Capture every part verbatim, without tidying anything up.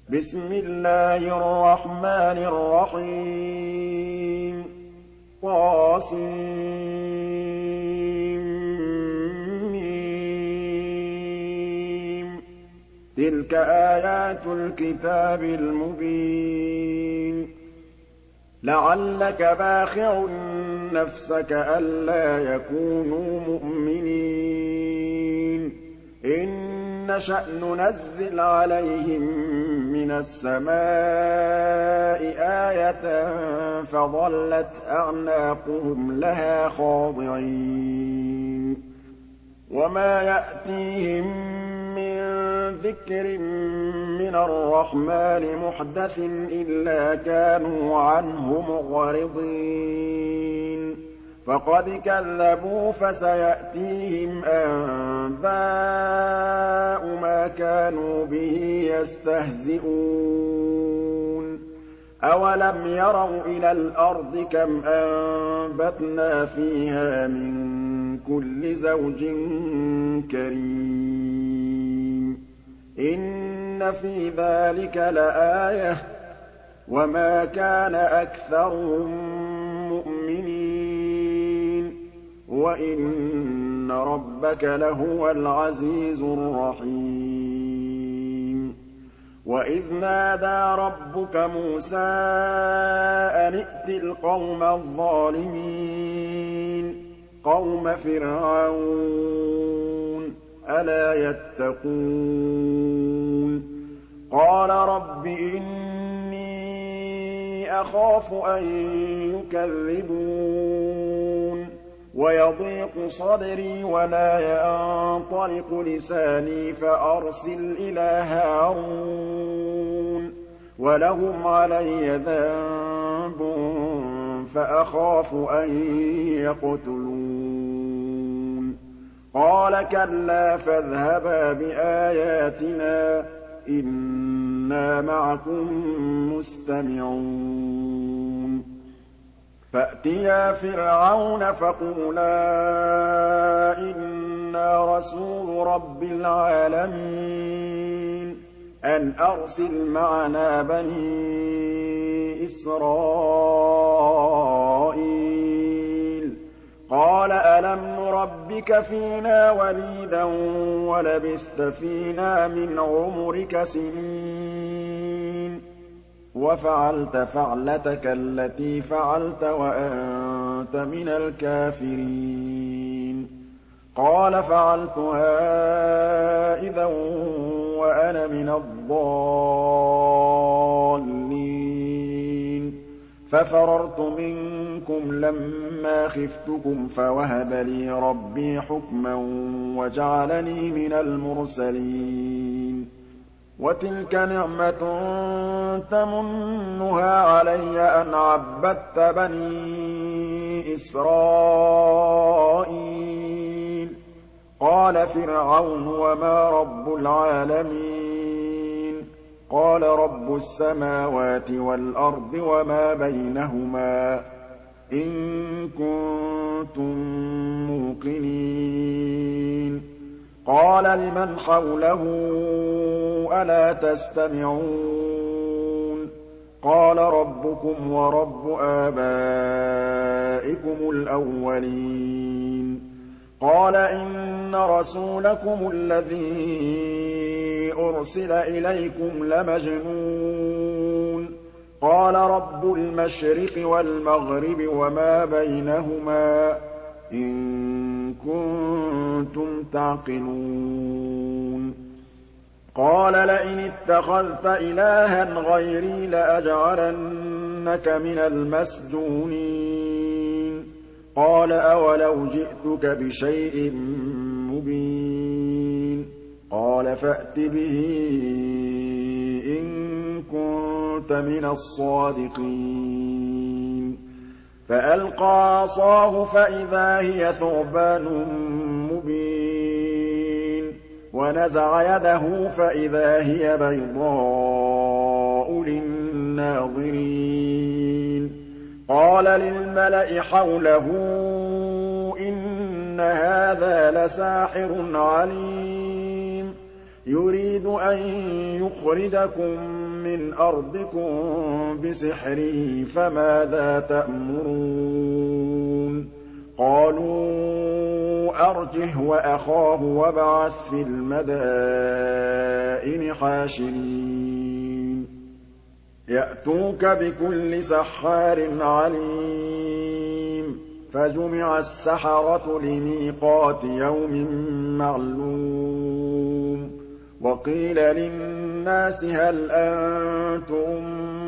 بسم الله الرحمن الرحيم طسم تلك آيات الكتاب المبين لعلك باخع نفسك ألا يكونوا مؤمنين إن نشأ ننزل عليهم من السماء آية فظلت أعناقهم لها خاضعين وما يأتيهم من ذكر من الرحمن محدث إلا كانوا عنه معرضين فقد كذبوا فسيأتيهم أنباء ما كانوا به يستهزئون أولم يروا إلى الأرض كم أنبتنا فيها من كل زوج كريم إن في ذلك لآية وما كان أكثرهم مؤمنين وإن ربك لهو العزيز الرحيم وإذ نادى ربك موسى أن ائت القوم الظالمين قوم فرعون ألا يتقون قال رب إني أخاف أن يكذبون ويضيق صدري ولا ينطلق لساني فأرسل إلى هارون ولهم علي ذنب فأخاف أن يقتلون قال كلا فاذهبا بآياتنا إنا معكم مستمعون فأتيا فرعون فقولا إنا رسول رب العالمين أن أرسل معنا بني إسرائيل قال ألم نربك فينا وليدا ولبثت فينا من عمرك سنين وفعلت فعلتك التي فعلت وأنت من الكافرين قال فعلتها إذا وأنا من الضالين ففررت منكم لما خفتكم فوهب لي ربي حكما وجعلني من المرسلين وتلك نعمة تمنها علي أن عبدت بني إسرائيل قال فرعون وما رب العالمين قال رب السماوات والأرض وما بينهما إن كنتم موقنين قال لمن حوله ألا تستمعون قال ربكم ورب آبائكم الأولين قال إن رسولكم الذي أرسل إليكم لمجنون قال رب المشرق والمغرب وما بينهما إن كنتم تعقلون قال لئن اتخذت إلها غيري لأجعلنك من المسجونين قال أولو جئتك بشيء مبين قال فأت به إن كنت من الصادقين فألقى عصاه فإذا هي ثعبان مبين ونزع يده فإذا هي بيضاء للناظرين قال للملأ حوله إن هذا لساحر عليم يُرِيدُ أَن يُخْرِجَكُم مِّنْ أَرْضِكُم بِسِحْرِهِ فَمَاذَا تَأْمُرُونَ قَالُوا أَرْجِهْ وَأَخَاهُ وَابْعَثْ فِي الْمَدَائِنِ حَاشِرِينَ يَأْتُوكَ بِكُلِّ سَحَّارٍ عَلِيمٍ فَجُمِعَ السَّحَرَةُ لِمِيقَاتِ يَوْمٍ مَّعْلُومٍ وَقِيلَ لِلنَّاسِ هَلْ أَنتُم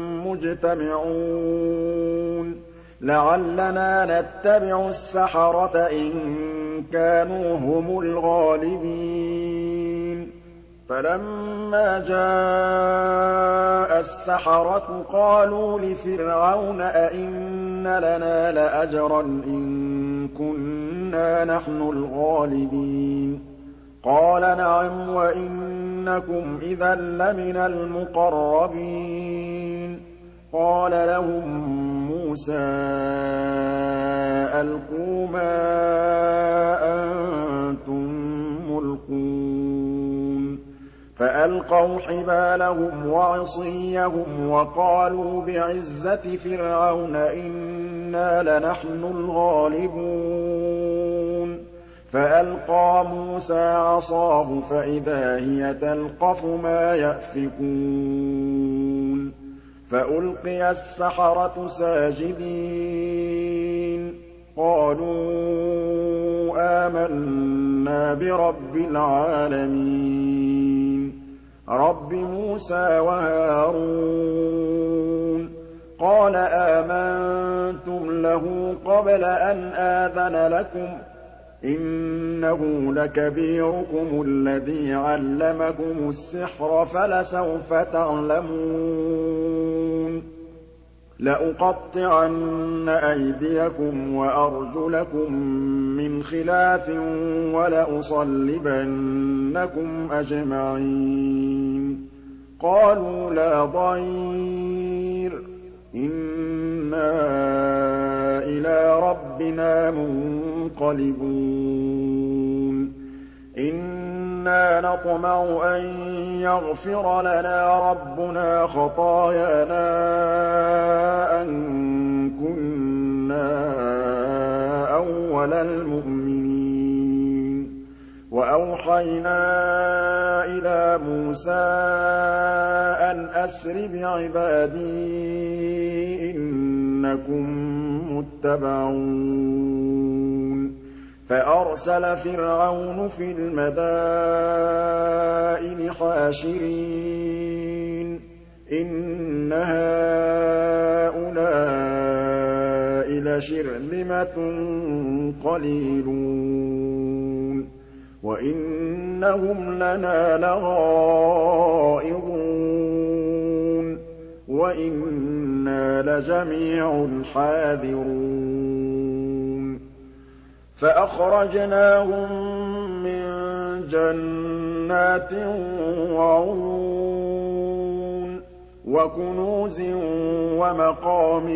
مُّجْتَمِعُونَ لَعَلَّنَا نَتَّبِعُ السَّحَرَةَ إِن كَانُوا هُمُ الْغَالِبِينَ فَلَمَّا جَاءَ السَّحَرَةُ قَالُوا لِفِرْعَوْنَ أَئِنَّ لَنَا لَأَجْرًا إِن كُنَّا نَحْنُ الْغَالِبِينَ قَالَ نَعَمْ وَإِنَّكُمْ إِذًا لَّمِنَ الْمُقَرَّبِينَ قَالَ لَهُم مُّوسَىٰ أَلْقُوا مَا أَنتُم مُّلْقُونَ فَأَلْقَوْا حِبَالَهُمْ وَعِصِيَّهُمْ وَقَالُوا بِعِزَّةِ فِرْعَوْنَ إِنَّا لَنَحْنُ الْغَالِبُونَ فَأَلْقَىٰ مُوسَىٰ عَصَاهُ فَإِذَا هِيَ تَلْقَفُ مَا يَأْفِكُونَ فَأُلْقِيَ السَّحَرَةُ سَاجِدِينَ قَالُوا آمَنَّا بِرَبِّ الْعَالَمِينَ رَبِّ مُوسَىٰ وَهَارُونَ قَالَ آمَنتُمْ لَهُ قَبْلَ أَنْ آذَنَ لَكُمْ ۖ إِنَّهُ لَكَبِيرُكُمُ الَّذِي عَلَّمَكُمُ السِّحْرَ فَلَسَوْفَ تَعْلَمُونَ لَأُقَطِّعَنَّ أَيْدِيَكُمْ وَأَرْجُلَكُم مِّنْ خِلَافٍ وَلَأُصَلِّبَنَّكُمْ أَجْمَعِينَ قَالُوا لَا ضَيْرَ ۖ إِنَّا إِلَىٰ رَبِّنَا مُنقَلِبُونَ إِنَّا نَطْمَعُ أَن يَغْفِرَ لَنَا رَبُّنَا خَطَايَانَا أَن كُنَّا أَوَّلَ الْمُؤْمِنِينَ وَأَوْحَيْنَا إِلَىٰ مُوسَىٰ أَنْ أَسْرِ بِعِبَادِي إِنَّكُم مُّتَّبَعُونَ فَأَرْسَلَ فِرْعَوْنُ فِي الْمَدَائِنِ حَاشِرِينَ إِنَّ هَٰؤُلَاءِ لَشِرْذِمَةٌ قَلِيلُونَ وَإِنَّهُمْ لَنَا لَغَائِظُونَ وَإِنَّا لَجَمِيعٌ حَاذِرُونَ فَأَخْرَجْنَاهُم مِّن جَنَّاتٍ وَعُيُونٍ وَكُنُوزٍ وَمَقَامٍ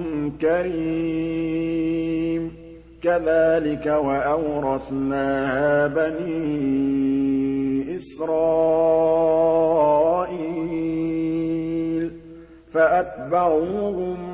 كَرِيمٍ كَذَٰلِكَ وَأَوْرَثْنَاهَا بَنِي إِسْرَائِيلَ فَأَتْبَعُوهُم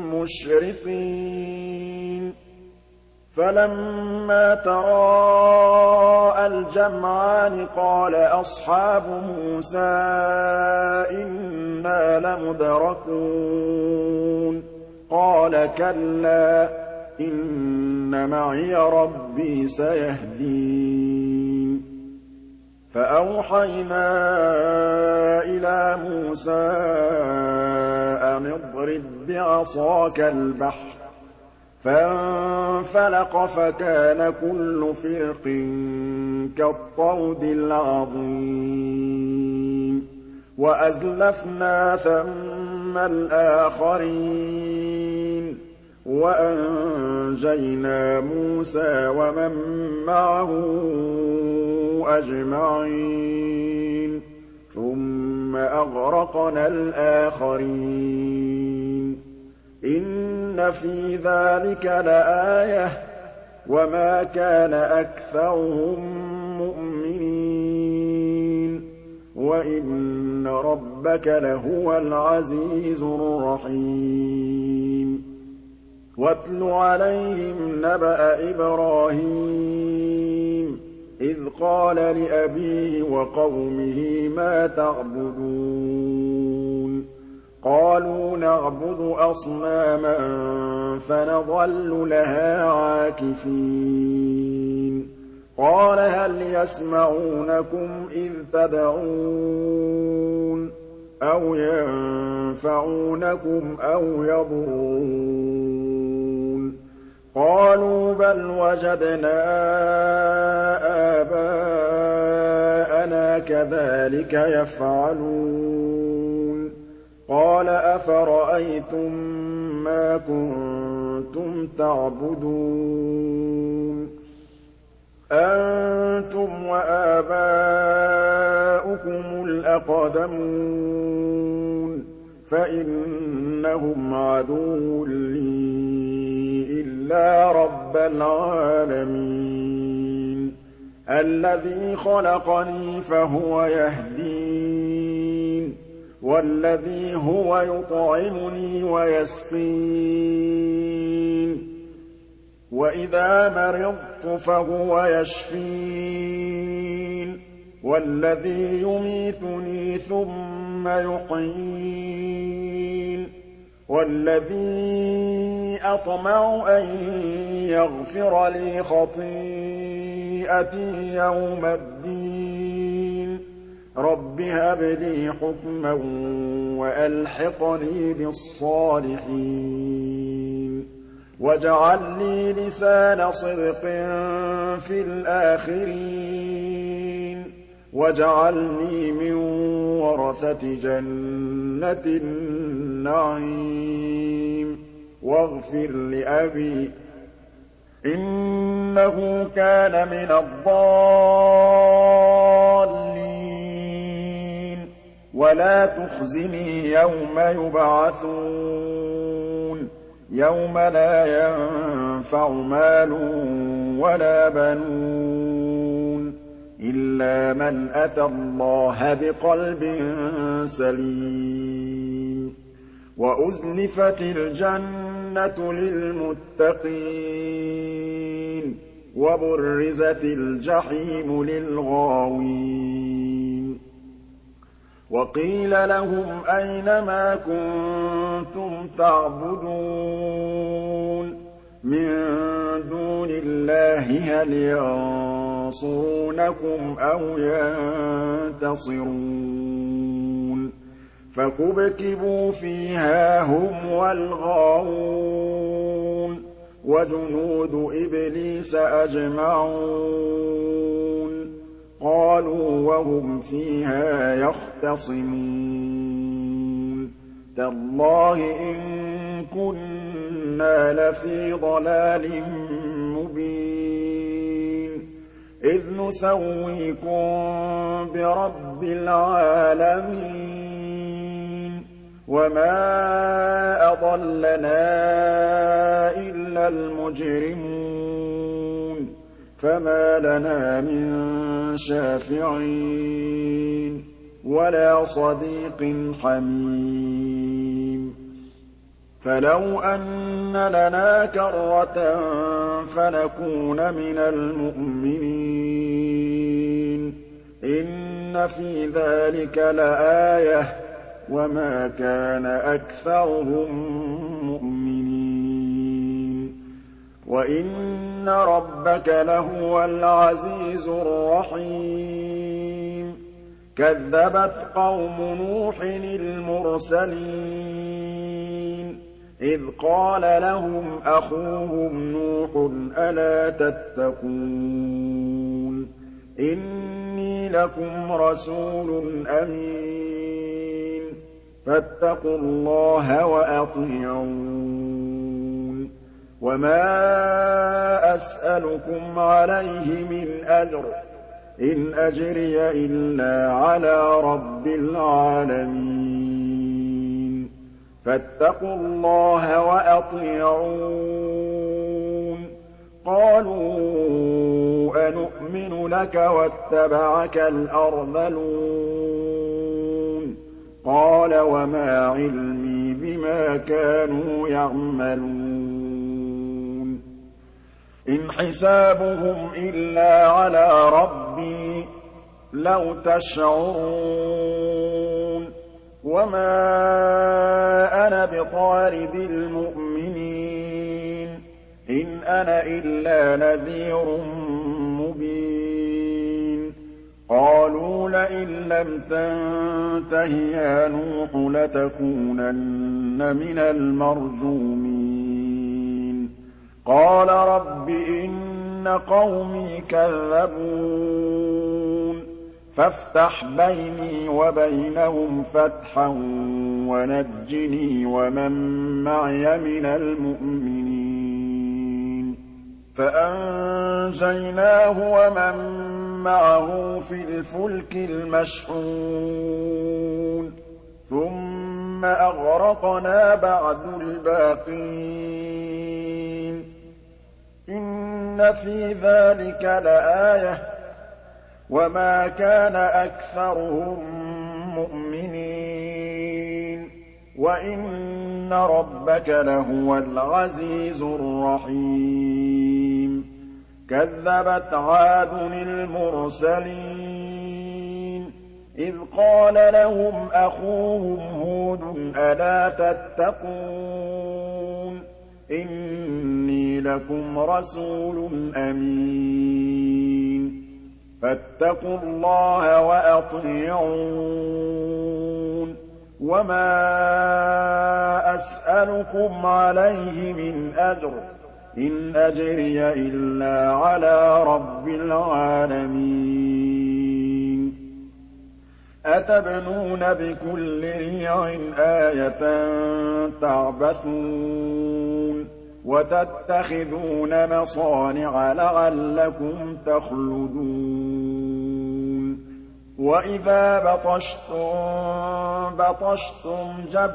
مُّشْرِقِينَ فَلَمَّا تَرَاءَى الْجَمْعَانِ قَالَ أَصْحَابُ مُوسَىٰ إِنَّا لَمُدْرَكُونَ قَالَ كَلَّا إِنَّ مَعِيَ رَبِّي سَيَهْدِينِ فَأَوْحَيْنَا إِلَىٰ مُوسَىٰ أَنِ اضْرِب بِّعَصَاكَ الْبَحْرَ فَانفَلَقَ فَكَانَ كُلُّ فِرْقٍ كَالطَّوْدِ الْعَظِيمِ وَأَزْلَفْنَا ثَمَّ الْآخَرِينَ وَأَنجَيْنَا مُوسَىٰ وَمَن مَّعَهُ أَجْمَعِينَ ثُمَّ أَغْرَقْنَا الْآخَرِينَ إِنَّ فِي ذَٰلِكَ لَآيَةً ۖ وَمَا كَانَ أَكْثَرُهُم مُّؤْمِنِينَ وَإِنَّ رَبَّكَ لَهُوَ الْعَزِيزُ الرَّحِيمُ وَاتْلُ عَلَيْهِمْ نَبَأَ إِبْرَاهِيمَ إِذْ قَالَ لِأَبِيهِ وَقَوْمِهِ مَا تَعْبُدُونَ قَالُوا نَعْبُدُ أَصْنَامًا فَنَظَلُّ لَهَا عَاكِفِينَ قَالَ هَلْ يَسْمَعُونَكُمْ إِذْ تَدْعُونَ أَوْ يَنفَعُونَكُمْ أَوْ يَضُرُّونَ قَالُوا بَلْ وَجَدْنَا آبَاءَنَا كَذَٰلِكَ يَفْعَلُونَ قَالَ أَفَرَأَيْتُم مَّا كُنتُمْ تَعْبُدُونَ أَنتُمْ وَآبَاؤُكُمُ الْأَقْدَمُونَ فَإِنَّهُمْ عَدُوٌّ لِّي إِلَّا رَبَّ الْعَالَمِينَ الَّذِي خَلَقَنِي فَهُوَ يَهْدِينِ وَالَّذِي هُوَ يُطْعِمُنِي وَيَسْقِينِ وَإِذَا مَرِضْتُ فَهُوَ يَشْفِينِ وَالَّذِي يُمِيتُنِي ثُمَّ يُحْيِينِ وَالَّذِي أَطْمَعُ أَن يَغْفِرَ لِي خَطِيئَتِي يَوْمَ الدِّينِ رَبِّ هَبْ لِي حُكْمًا وَأَلْحِقْنِي بِالصَّالِحِينَ وَاجْعَل لِّي لِسَانَ صِدْقٍ فِي الْآخِرِينَ وَاجْعَلْنِي مِن وَرَثَةِ جَنَّةِ النَّعِيمِ وَاغْفِرْ لِأَبِي إِنَّهُ كَانَ مِنَ الضَّالِّينَ وَلَا تُخْزِنِي يَوْمَ يُبْعَثُونَ يَوْمَ لَا يَنفَعُ مَالٌ وَلَا بَنُونَ إِلَّا مَنْ أَتَى اللَّهَ بِقَلْبٍ سَلِيمٍ وَأُزْلِفَتِ الْجَنَّةُ لِلْمُتَّقِينَ وَبُرِّزَتِ الْجَحِيمُ لِلْغَاوِينَ وَقِيلَ لَهُمْ أَيْنَ مَا كُنتُمْ تَعْبُدُونَ مِن دُونِ اللَّهِ هَلْ يَنصُرُونَكُمْ أَوْ يَنتَصِرُونَ فَكُبْكِبُوا فِيهَا هُمْ وَالْغَاوُونَ وَجُنُودُ إِبْلِيسَ أَجْمَعُونَ قَالُوا وَهُمْ فِيهَا يَخْتَصِمُونَ تَاللَّهِ إِن كُنَّا لَفِي ضَلَالٍ مُّبِينٍ إِذْ نُسَوِّيكُم بِرَبِّ الْعَالَمِينَ وَمَا أَضَلَّنَا إِلَّا الْمُجْرِمُونَ فَمَا لَنَا مِن شَافِعِينَ وَلَا صَدِيقٍ حَمِيمٍ فَلَوْ أَنَّ لَنَا كَرَّةً فَنَكُونَ مِنَ الْمُؤْمِنِينَ إِنَّ فِي ذَٰلِكَ لَآيَةً وَمَا كَانَ أَكْثَرُهُم مُّؤْمِنِينَ وَإِنَّ رَبَّكَ لَهُوَ الْعَزِيزُ الرَّحِيمُ كَذَّبَتْ قَوْمُ نُوحٍ الْمُرْسَلِينَ إِذْ قَالَ لَهُمْ أَخُوهُمْ نُوحٌ أَلَا تَتَّقُونَ إِنِّي لَكُمْ رَسُولٌ أَمِينٌ فَاتَّقُوا اللَّهَ وَأَطِيعُونِ وَمَا أَسْأَلُكُمْ عَلَيْهِ مِنْ أَجْرٍ إِنْ أَجْرِيَ إِلَّا عَلَىٰ رَبِّ الْعَالَمِينَ فَاتَّقُوا اللَّهَ وَأَطِيعُونِ قَالُوا أَنُؤْمِنُ لَكَ وَاتَّبَعَكَ الْأَرْذَلُونَ قَالَ وَمَا عِلْمِي بِمَا كَانُوا يَعْمَلُونَ إِنْ حِسَابُهُمْ إِلَّا عَلَىٰ رَبِّي ۖ لَوْ تَشْعُرُونَ وَمَا أَنَا بِطَارِدِ الْمُؤْمِنِينَ ۖ إِنْ أَنَا إِلَّا نَذِيرٌ مُّبِينٌ قَالُوا لَئِن لَّمْ تَنتَهِ يَا نُوحُ لَتَكُونَنَّ مِنَ الْمَرْجُومِينَ قَالَ رَبِّ إِنَّ قَوْمِي كَذَّبُونِ فَافْتَحْ بَيْنِي وَبَيْنَهُمْ فَتْحًا وَنَجِّنِي وَمَن مَّعِيَ مِنَ الْمُؤْمِنِينَ فَأَنجَيْنَاهُ وَمَن مَّعَهُ فِي الْفُلْكِ الْمَشْحُونِ ثُمَّ أَغْرَقْنَا بَعْدُ الْبَاقِينَ إِنَّ فِي ذَٰلِكَ لَآيَةً ۖ وَمَا كَانَ أَكْثَرُهُم مُّؤْمِنِينَ وَإِنَّ رَبَّكَ لَهُوَ الْعَزِيزُ الرَّحِيمُ كَذَّبَتْ عَادٌ الْمُرْسَلِينَ إِذْ قَالَ لَهُمْ أَخُوهُمْ هُودٌ أَلَا تَتَّقُونَ إِنِّي لَكُمْ رَسُولٌ أَمِينٌ فَاتَّقُوا اللَّهَ وَأَطِيعُونِ وَمَا أَسْأَلُكُمْ عَلَيْهِ مِنْ أَجْرٍ ۖ إِنْ أَجْرِيَ إِلَّا عَلَىٰ رَبِّ الْعَالَمِينَ أَتَبْنُونَ بِكُلِّ رِيعٍ آيَةً تَعْبَثُونَ وَتَتَّخِذُونَ مَصَانِعَ لَعَلَّكُمْ تَخْلُدُونَ وَإِذَا بَطَشْتُم بَطَشْتُمْ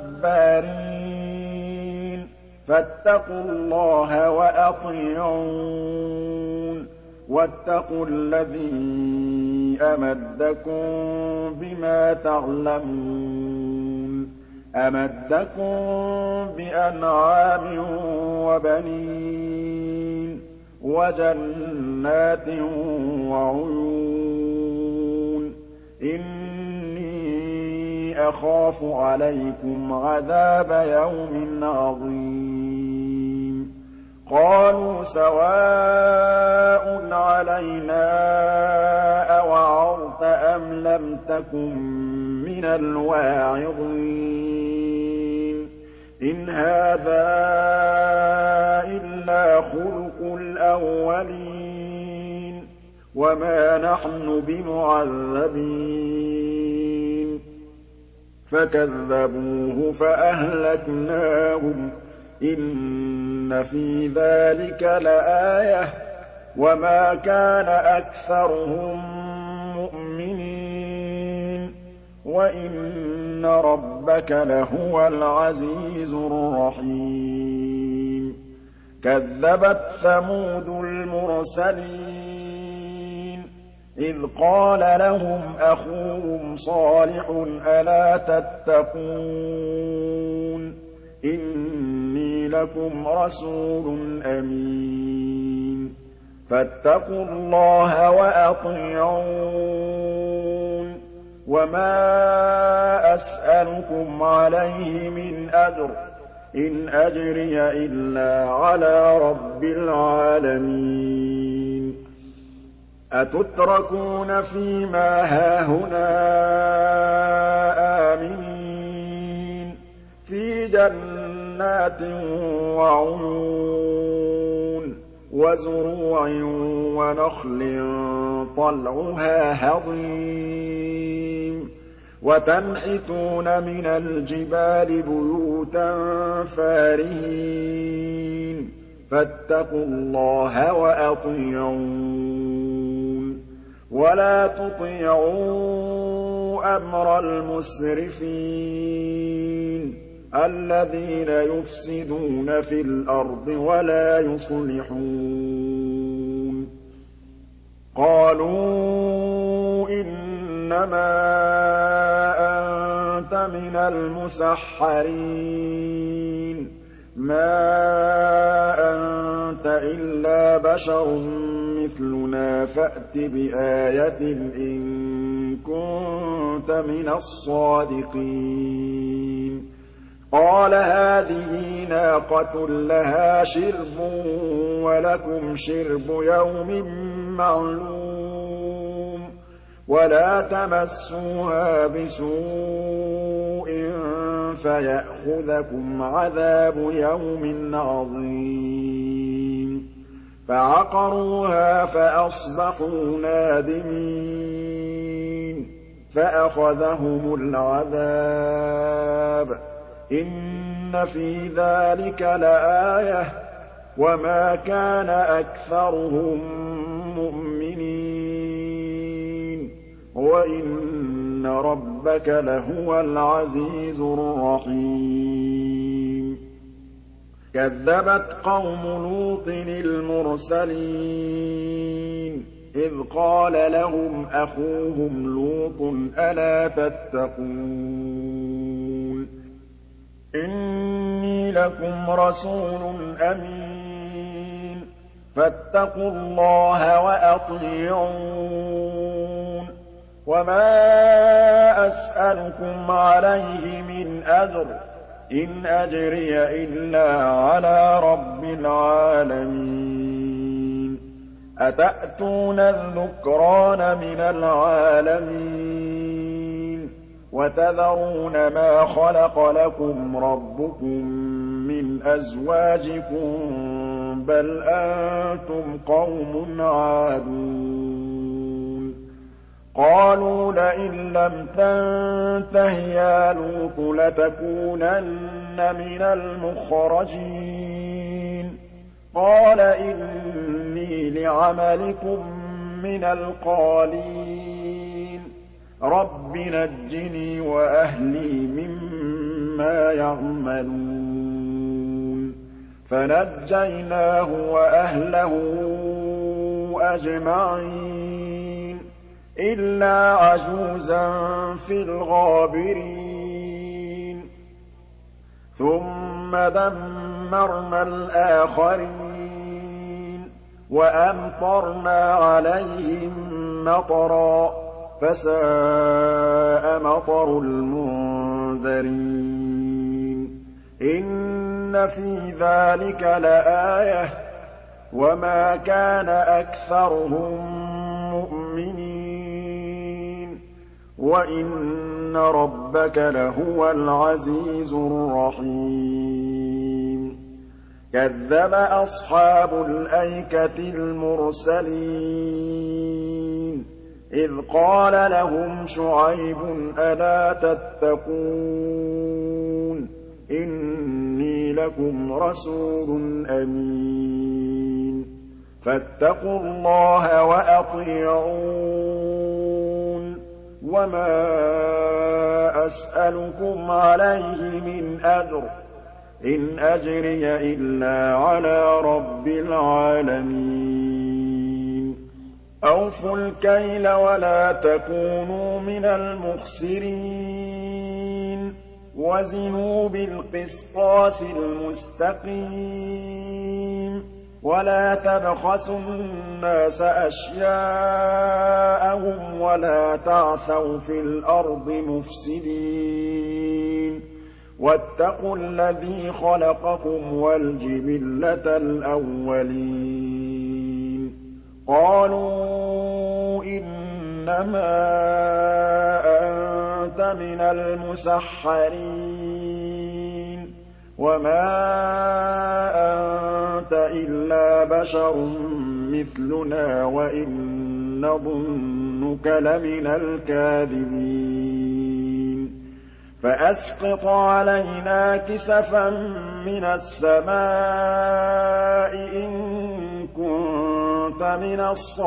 جَبَّارِينَ فَاتَّقُوا اللَّهَ وَأَطِيعُونِ وَاتَّقُوا الَّذِي أَمَدَّكُم بِمَا تَعْلَمُونَ أَمَدَّكُم بِأَنْعَامٍ وَبَنِينَ وَجَنَّاتٍ وَعُيُونٍ إِنِّي أَخَافُ عَلَيْكُمْ عَذَابَ يَوْمٍ عَظِيمٍ قَالُوا سَوَاءٌ عَلَيْنَا أَوَعَظْتَ أَمْ لَمْ تَكُن مِّنَ الْوَاعِظِينَ إِنْ هَٰذَا إِلَّا خُلُقُ الْأَوَّلِينَ وَمَا نَحْنُ بِمُعَذَّبِينَ فَكَذَّبُوهُ فَأَهْلَكْنَاهُمْ ۗ إِنَّ فِي ذَٰلِكَ لَآيَةً ۖ وَمَا كَانَ أَكْثَرُهُم مُّؤْمِنِينَ وَإِنَّ رَبَّكَ لَهُوَ الْعَزِيزُ الرَّحِيمُ كَذَّبَتْ ثَمُودُ الْمُرْسَلِينَ إِذْ قَالَ لَهُمْ أَخُوهُمْ صَالِحٌ أَلَا تَتَّقُونَ إِنِّي لَكُمْ رَسُولٌ أَمِينٌ فَاتَّقُوا اللَّهَ وَأَطِيعُونِ وَمَا أَسْأَلُكُمْ عَلَيْهِ مِنْ أَجْرٍ ۖ إِنْ أَجْرِيَ إِلَّا عَلَىٰ رَبِّ الْعَالَمِينَ أَتُتْرَكُونَ فِي مَا هَاهُنَا آمِنِينَ فِي جَنَّاتٍ وَعُيُونٍ وَزُرُوعٍ وَنَخْلٍ طَلْعُهَا هَضِيمٌ وَتَنْحِتُونَ مِنَ الْجِبَالِ بُيُوتًا فَارِهِينَ فَاتَّقُوا اللَّهَ وَأَطِيعُونِ وَلَا تُطِيعُوا أَمْرَ الْمُسْرِفِينَ الَّذِينَ يُفْسِدُونَ فِي الْأَرْضِ وَلَا يُصْلِحُونَ قَالُوا إِنَّمَا أنتَ مِنَ الْمُسَحَّرِينَ مَا أَنتَ إِلَّا بَشَرٌ مِّثْلُنَا فَأْتِ بِآيَةٍ إِن كُنتَ مِنَ الصَّادِقِينَ قَالَ هَٰذِهِ نَاقَةٌ لَّهَا شِرْبٌ وَلَكُمْ شِرْبُ يَوْمٍ مَّعْلُومٍ وَلَا تَمَسُّوهَا بِسُوءٍ فَيَأْخُذَكُمْ عَذَابُ يَوْمٍ عَظِيمٍ فَعَقَرُوهَا فَأَصْبَحُوا نَادِمِينَ فَأَخَذَهُمُ الْعَذَابُ ۗ إِنَّ فِي ذَٰلِكَ لَآيَةً ۖ وَمَا كَانَ أَكْثَرُهُم مُّؤْمِنِينَ وَإِنَّ رَبَّكَ لَهُوَ الْعَزِيزُ الرَّحِيمُ كَذَّبَتْ قَوْمُ لُوطٍ الْمُرْسَلِينَ إِذْ قَالَ لَهُمْ أَخُوهُمْ لُوطٌ أَلَا تَتَّقُونَ إِنِّي لَكُمْ رَسُولٌ أَمِينٌ فَاتَّقُوا اللَّهَ وَأَطِيعُونِ وَمَا أَسْأَلُكُمْ عَلَيْهِ مِنْ أَجْرٍ ۖ إِنْ أَجْرِيَ إِلَّا عَلَىٰ رَبِّ الْعَالَمِينَ أَتَأْتُونَ الذُّكْرَانَ مِنَ الْعَالَمِينَ وَتَذَرُونَ مَا خَلَقَ لَكُمْ رَبُّكُم مِّنْ أَزْوَاجِكُم ۖ بَلْ أَنتُمْ قَوْمٌ عَادُونَ قَالُوا لَئِن لَّمْ تَنتَهِ يَا لُوطُ لَتَكُونَنَّ مِنَ الْمُخْرَجِينَ قَالَ إِنِّي لِعَمَلِكُم مِّنَ الْقَالِينَ رَبِّ نَجِّنِي وَأَهْلِي مِمَّا يَعْمَلُونَ فَنَجَّيْنَاهُ وَأَهْلَهُ أَجْمَعِينَ إِلَّا عَجُوزًا فِي الْغَابِرِينَ ثُمَّ دَمَّرْنَا الْآخَرِينَ وَأَمْطَرْنَا عَلَيْهِم مَّطَرًا ۖ فَسَاءَ مَطَرُ الْمُنذَرِينَ إِنَّ فِي ذَٰلِكَ لَآيَةً ۖ وَمَا كَانَ أَكْثَرُهُم مُّؤْمِنِينَ وَإِنَّ رَبَّكَ لَهُوَ الْعَزِيزُ الرَّحِيمُ كَذَّبَ أَصْحَابُ الْأَيْكَةِ الْمُرْسَلِينَ إِذْ قَالَ لَهُمْ شُعَيْبٌ أَلَا تَتَّقُونَ إِنِّي لَكُمْ رَسُولٌ أَمِينٌ فَاتَّقُوا اللَّهَ وَأَطِيعُونِ وَمَا أَسْأَلُكُمْ عَلَيْهِ مِنْ أَجْرٍ ۖ إِنْ أَجْرِيَ إِلَّا عَلَىٰ رَبِّ الْعَالَمِينَ أَوْفُوا الْكَيْلَ وَلَا تَكُونُوا مِنَ الْمُخْسِرِينَ وَزِنُوا بِالْقِسْطَاسِ الْمُسْتَقِيمِ وَلَا تَبْخَسُوا النَّاسَ أَشْيَاءَهُمْ وَلَا تَعْثَوْا فِي الْأَرْضِ مُفْسِدِينَ وَاتَّقُوا الَّذِي خَلَقَكُمْ وَالْجِبِلَّةَ الْأَوَّلِينَ قَالُوا إِنَّمَا أَنتَ مِنَ الْمُسَحَّرِينَ وَمَا أَنتَ إِلَّا بَشَرٌ مِّثْلُنَا وَإِن نَّظُنُّكَ لَمِنَ الْكَاذِبِينَ فَأَسْقِطْ عَلَيْنَا كِسَفًا مِّنَ السَّمَاءِ إِن كُنتَ مِنَ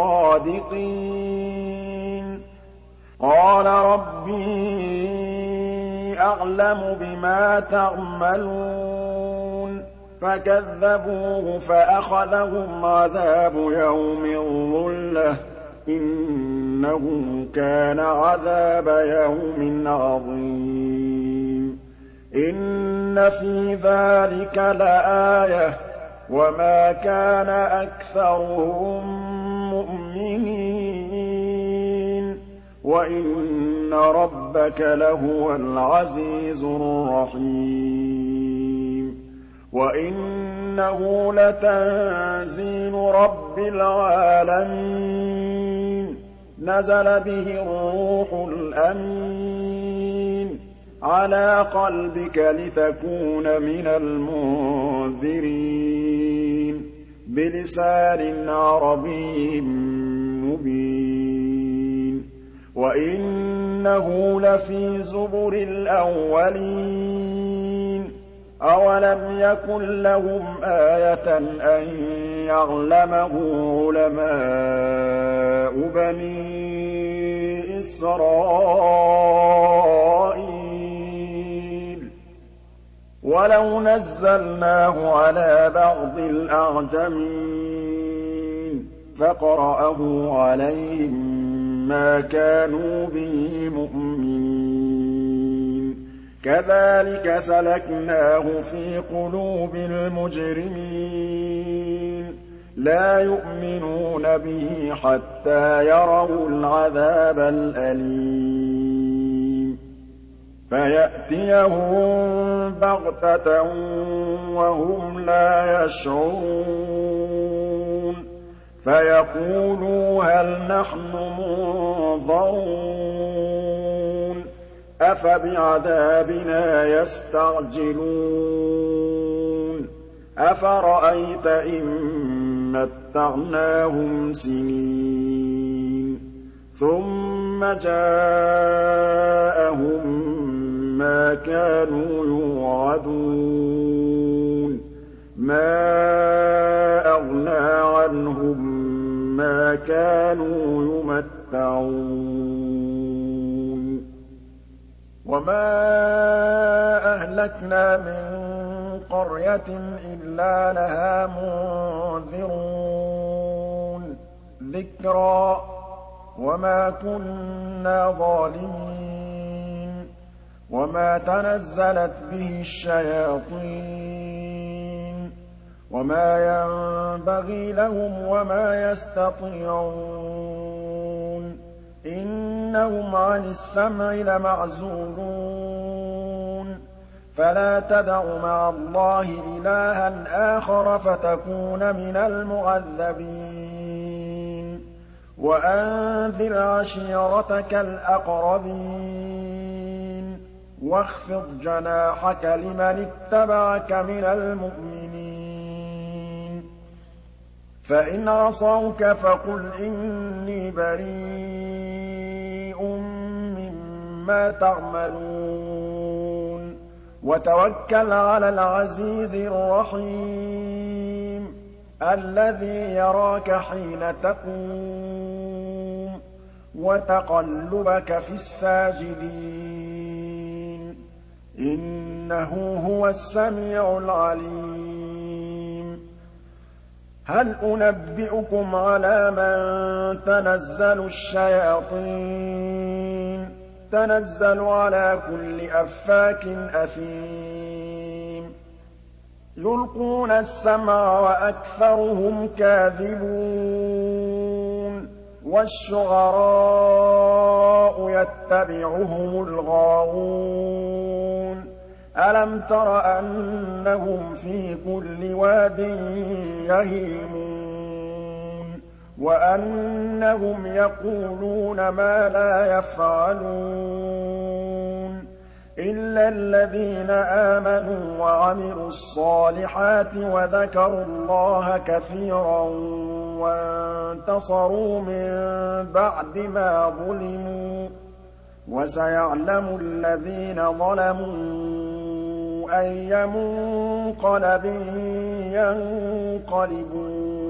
الصَّادِقِينَ قَالَ رَبِّي أَعْلَمُ بِمَا تَعْمَلُونَ فَكَذَّبُوهُ فَأَخَذَهُمْ عَذَابُ يَوْمِ الظُّلَّةِ ۚ إِنَّهُ كَانَ عَذَابَ يَوْمٍ عَظِيمٍ إِنَّ فِي ذَٰلِكَ لَآيَةً وَمَا كَانَ أَكْثَرُهُم مُّؤْمِنِينَ وَإِنَّ رَبَّكَ لَهُوَ الْعَزِيزُ الرَّحِيمُ وَإِنَّهُ لَتَنزِيلُ رَبِّ الْعَالَمِينَ نَزَلَ بِهِ الرُّوحُ الْأَمِينُ عَلَىٰ قَلْبِكَ لِتَكُونَ مِنَ الْمُنذِرِينَ بِلِسَانٍ عَرَبِيٍّ مُّبِينٍ وَإِنَّهُ لَفِي زُبُرِ الْأَوَّلِينَ أَوَلَمْ يَكُن لَّهُمْ آيَةً أَن يَعْلَمَهُ عُلَمَاءُ بَنِي إِسْرَائِيلَ وَلَوْ نَزَّلْنَاهُ عَلَىٰ بَعْضِ الْأَعْجَمِينَ فَقَرَأَهُ عَلَيْهِم مَّا كَانُوا بِهِ مُؤْمِنِينَ كَذَٰلِكَ سَلَكْنَاهُ فِي قُلُوبِ الْمُجْرِمِينَ لَا يُؤْمِنُونَ بِهِ حَتَّىٰ يَرَوُا الْعَذَابَ الْأَلِيمَ فَيَأْتِيَهُم بَغْتَةً وَهُمْ لَا يَشْعُرُونَ فَيَقُولُوا هَلْ نَحْنُ مُنظَرُونَ أَفَبِعَذَابِنَا يَسْتَعْجِلُونَ أَفَرَأَيْتَ إِن مَّتَّعْنَاهُمْ سِنِينَ ثُمَّ جَاءَهُم مَّا كَانُوا يُوعَدُونَ مَا أَغْنَىٰ عَنْهُم مَّا كَانُوا يُمَتَّعُونَ وَمَا أَهْلَكْنَا مِن قَرْيَةٍ إِلَّا لَهَا مُنذِرُونَ ذِكْرَىٰ وَمَا كُنَّا ظَالِمِينَ وَمَا تَنَزَّلَتْ بِهِ الشَّيَاطِينُ وَمَا يَنبَغِي لَهُمْ وَمَا يَسْتَطِيعُونَ إِنَّهُمْ عَنِ السَّمْعِ لَمَعْزُولُونَ فَلَا تَدْعُ مَعَ اللَّهِ إِلَٰهًا آخَرَ فَتَكُونَ مِنَ الْمُعَذَّبِينَ وَأَنذِرْ عَشِيرَتَكَ الْأَقْرَبِينَ وَاخْفِضْ جَنَاحَكَ لِمَنِ اتَّبَعَكَ مِنَ الْمُؤْمِنِينَ فَإِنْ عَصَوْكَ فَقُلْ إِنِّي بَرِيءٌ مِّمَّا تَعْمَلُونَ وَتَوَكَّلْ عَلَى الْعَزِيزِ الرَّحِيمِ الَّذِي يَرَاكَ حِينَ تَقُومُ وَتَقَلُّبَكَ فِي السَّاجِدِينَ إِنَّهُ هُوَ السَّمِيعُ الْعَلِيمُ هَلْ أُنَبِّئُكُمْ عَلَىٰ مَن تَنَزَّلُ الشَّيَاطِينُ تَنَزَّلُ عَلَىٰ كُلِّ أَفَّاكٍ أَثِيمٍ يُلْقُونَ السَّمْعَ وَأَكْثَرُهُمْ كَاذِبُونَ وَالشُّعَرَاءُ يَتَّبِعُهُمُ الْغَاوُونَ أَلَمْ تَرَ أَنَّهُمْ فِي كُلِّ وَادٍ يَهِيمُونَ وَأَنَّهُمْ يَقُولُونَ مَا لَا يَفْعَلُونَ إِلَّا الَّذِينَ آمَنُوا وَعَمِلُوا الصَّالِحَاتِ وَذَكَرُوا اللَّهَ كَثِيرًا وَانتَصَرُوا مِن بَعْدِ مَا ظُلِمُوا ۗ وَسَيَعْلَمُ الَّذِينَ ظَلَمُوا أَيَّ مُنقَلَبٍ يَنقَلِبُونَ